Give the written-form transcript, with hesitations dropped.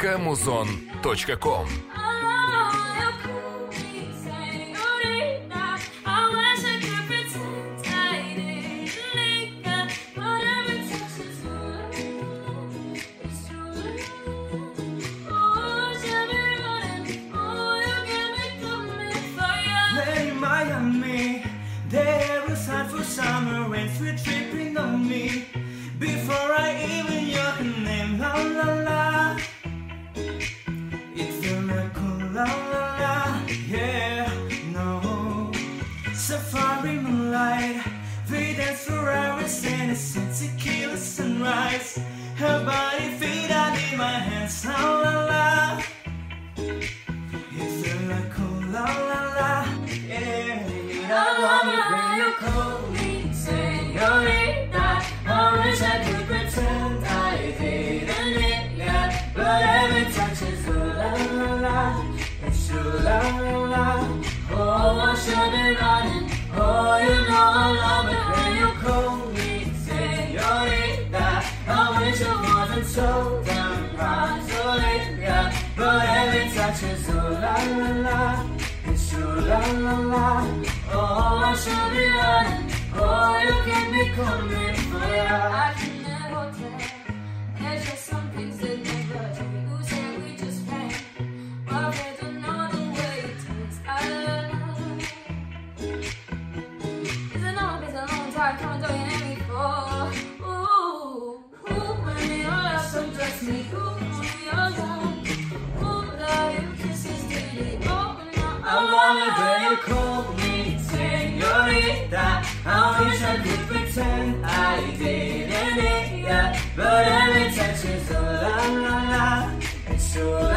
muzika.muzon.com. Miami, there was hot for summer rains were dripping on me. Before I even your name, la la la. It felt like a la la la, yeah, no. Safari moonlight, we danced for hours and a tequila sunrise. Her body fit out in my hands, la la la. It felt like a la la la, yeah. I love it when you call me señorita. I wish I could pretend I didn't need ya, but every touch is ooh la la la, it's ooh la la la. Oh, I should be running. Oh, you know I love it when you call me señorita. I wish I wasn't so damn Brazilian, but every touch is ooh la la la, it's ooh la la la. Oh, I should be running. Oh, you can be coming for ya. I can never tell. There's just some things that never change. You say we just can't, but we don't know the way it takes. It's a long time coming to an end before. Ooh, when you're lost, so dress me. Ooh, when you're gone. Ooh, love you kisses daily. Open up. I love it when you call me señorita. I wish I could pretend I didn't need ya, but every touch is ooh la la la, it's ooh